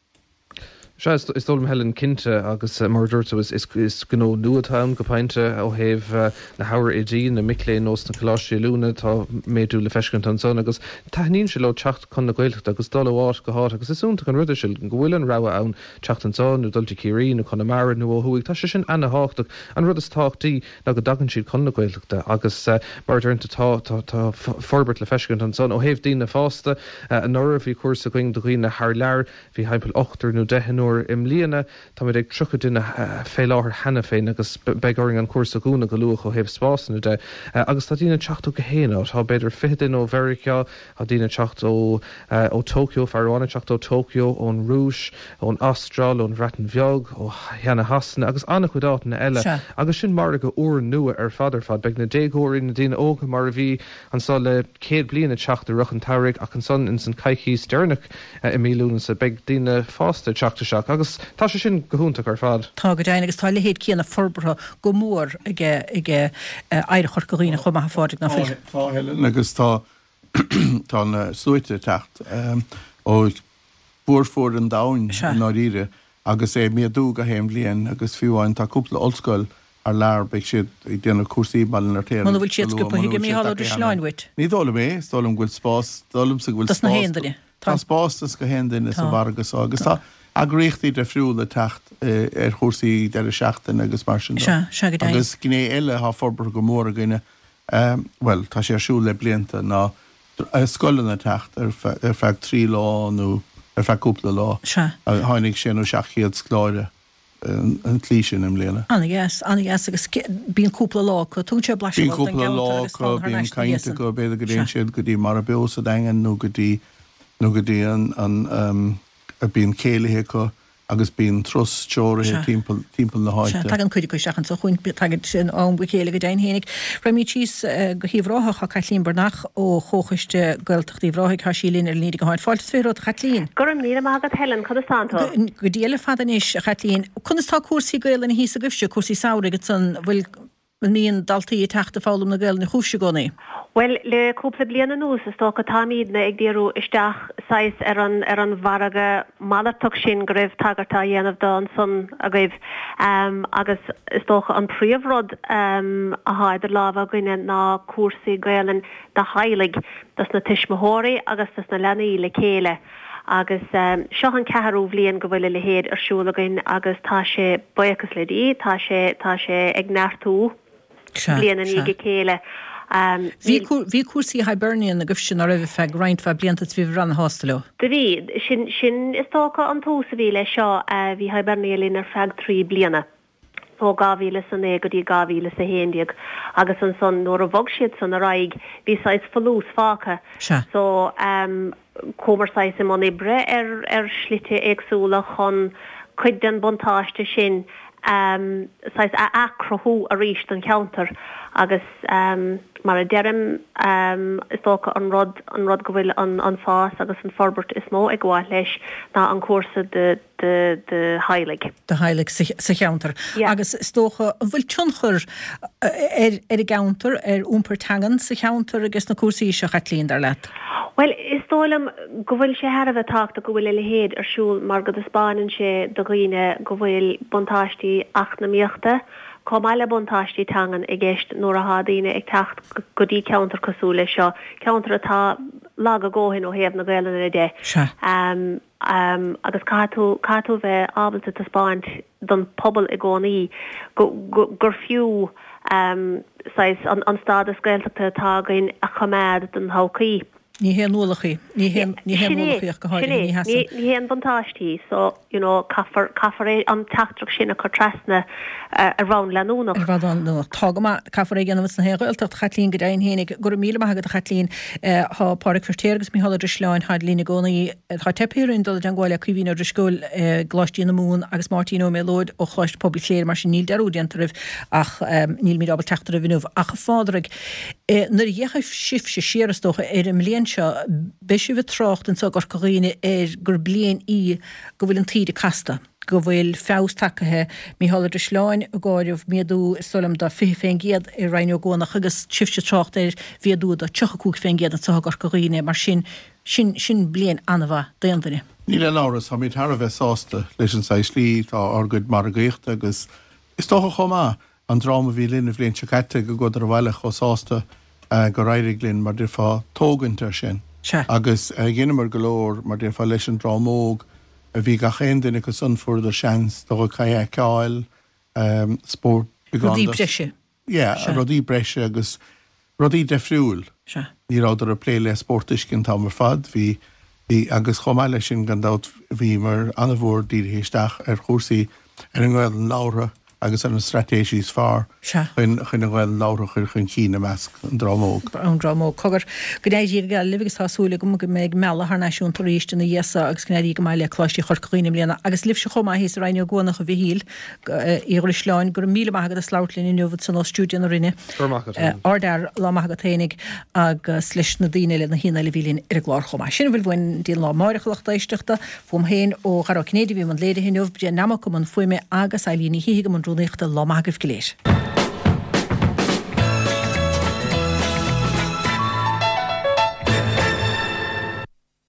Se is dóm helen kinte agus mar dúirta is is gó nuatám go painte ó héh na hair é dí na miléinós na choláisií lúna tá méadú le feiscint an son agus tanín se le techt chun na gcuilcht agus dá bháit go háit agus isúnta an ruidir an go bhfuil an rah ann techt an son nó dulta cíí nó chuna mar nó thuigh tá sé sin anna háach an rud is táchttaí na go dagan siad chun na gcuilachta agus mar dúirta tá tá forbert le feiscint an son ó héh dína fásta an nóir bhí cuasa going do chuoine haar lear hí haimpel ochtar nó dehan im líana tá ag trucha duine fé láthir hena féin agus beáing an cuasa gúna go luach ó héh spásanna de agus tá dína teachtú go héana tá beidir fihin ó Verica a dína teacht ó ó Tokyo farháinna teacht ó Tokyo ón Rúis ón Astral ón Breton bheag ó cheanna hasanna agus anna chudána eile agus sin mar go uair nua ar fadar fad beag na dégóirí na dína óga mar a bhí an sá le céad bliana teacht a ruchan tairigh ach an son in san caiicí stearnach i mílúna sa beag dína fásta teachta seach agus tá sé sin gohúnta ar fad. Tá go déine agus tá le héad cíanna forbra go mór ige ige aire chorcaína chum a fádig na fé. Tá Helen agus tá tá na suite techt ó búórfór an dain ná ríre agus é miadú go héim blion agus fiúáin tá cúpla olscoil ar lear beag siad i déanana cuasaí ballin ar téir. Mana bhfuil siad go hiige mí hall idir sláinhuit. Ní dóla mé, dólam bhfuil spás, dólam sa bhfuil spás. Tas na héandaine. Tá spástas go héandaine sa bhargus agus tá agréchttaí de friúla techt ar chósaí de seachtain agus mar sin. Agus gné eile há forbar go mór a gine well tá sé siú le blianta ná scoilena techt ar feag trí lá nó ar feúpla lá. Tháinig sin ó seachiad scláire an tlísin am léile. Anna yes, Anna yes agus bíon cúpla lá go tún sé blas. Bíon cúpla lá go bíon caiinte go beidir go dtéon siad go dtí mar a beos a dagan nó go dtí nó go dtí an a bíon céalathe go agus bíon trus teoirithe timppla na háite. Tá an chuidir go seachan sa chuin tagad sin an buchéala go dain hénig. Raimí tíos go híomhráthach a Catlín Bernach ó chóchaiste gailteachtaí bhráigh tá sílín ar líide go háid fáiltas féród Catlín. Gurm ní agad Helen chu santo. Go díala fadanis a Catlín. Cunas tá cuasaí gail na hí a gibse cuasaí saoirigh san bhfuil míon daltaí teachta fálam na gail na chúise gona. Well, le cúpla bliana nús is tócha táíad na ag díú isteach sais ar an ar an bharaga malatach sin go raibh tagartá dhéanamh dá an son a raibh um, agus is tócha an príomhrod um, a haidir lábh gine ná cuasaí gaalan de heilig das na tiismóirí agus das na lenaí le céile. agus um, seo an ceharú bblion go bhfuil le héad arsúlagain agus tá sé buchas le dí, tá sé tá sé ag neartú blian an ige céile. Um, Bhí cuasaí Hibernian na gibh sin a raibh feag roiint fe blianta bhí ran hástalú. De bhí sin sin is tócha an túsa bhí le seo bhí Hibernian linn ar feag trí bliana. Ó gáhíle san é go dtí gáhíle sa héindiag agus an son nóair a bhog siad san a raig bhí sais falús fácha. So um, comaráis im an ibre ar ar slite éagsúla chun chuid den bontáiste sin um, sais a acrothú a ríist an counter agus um, mar a derim um, is tócha an rod an rod go bhfuil an, an fás agus an forbert is mó ag gháil leis ná an cuasa de, de, de heilig. De heilig sa, sa counter. Yeah. Agus is tócha bhfuil tionchur ar, ar a counter ar úmper tangan sa counter agus na cuasaí seo Catlín dar leat. Well, is tólam go bhfuil sé hearh táachta go bhfuil le héad arsúl mar go spáinan sé do ghuiine go bhfuil bontáistí ach na míochta. Com eile bontáistí tangan i gceist nóair a hádaine ag teacht go dtí counter cosúla seo. Counter atá lag a ggóhin ó héamh na gaileanna na dé. Um, um, agus catú catú bheith ábalta tá spáint don pobl i gcónaí gur fiú um, an, an stádas gailteachta tágain a chaméad don thácaí. Ní hé nualachaí, ní hé nualachaí go háid ní hasam. Ní hé an bontáistí, so, you know, caffar é an teachtrach sin a chu trasna a rán leúnach. Ar bhd nó. Tágama caffar é gannamh na héilteacht Catlín go daon hénig gur míle maigad a Catlín há páric firtéirgus mí hallar sláin haid lína gcónaí tá tepéirún dul an gháile cuihín ar scúil gláistí na mún agus Martino Melóid ó chláist publicléir mar sin níl deúdiantaribh ach níl míad abal teachtar a bhinúh ach a fádraig. Nar dhéchaibh sif sé siarastócha ar an mlíon seo beisi bh trocht an so gur coghine ar gur blian í go bhfuil an tíide casta. Go bhfuil fás takathe mí hallar de sláin a gáirh méadú solam da fi féin géad i reinú gónach agus sifse trocht ar viadú da tucha cúg féin géad an so gur coghine mar sin sin sin blian anmha daandaine. Ní le láras ha mí tar a bheith sásta leis an sa slí tá argad mar a gaocht agus is tócha chomá an drama bhí linn a bhléon secate go go ar bhile cho sásta Uh, go rairig linn mar dir fá tógantar sin. Agus uh, ginnemar golóir mar dir fá leis an drámóg a bhí ga chéan duine go sunfúr a seans do go caiith cáil um, sport Rodí breise. Yeah, rodí breise agus rodí defriúil. Ní ráidir a plé le sportiscin tá mar fad hí agus chomáile sin gandát bhí mar anmhór dír héisteach ar chósaí ar an gáil an lára agus an stratéisiís far chun chun bhfuil lára chur chun cína measc an drámóg. An drámóg cogur go déidir go livigus tásúla go go méid mela th náisiúnta ríiste na dhéasa agus gnéirí go maiile chláistí chorcaínim léana agus libse chomá hís reinine ggónach a bhíhíl ígur sláin gur míle maigad a sláirlín inniuhd san stúdion a rinne. Ardar lá maigad ténig agus leis na daine le na hína le bhílín ar glár chomá. Sin bhfuil bhain díal lá máirichlacht éisteachta fum héin ó Chará Cnéidir bhí man léide hinúh bre namach go man fuime agus a lína híige man drúnaíochta lá maigad goléis.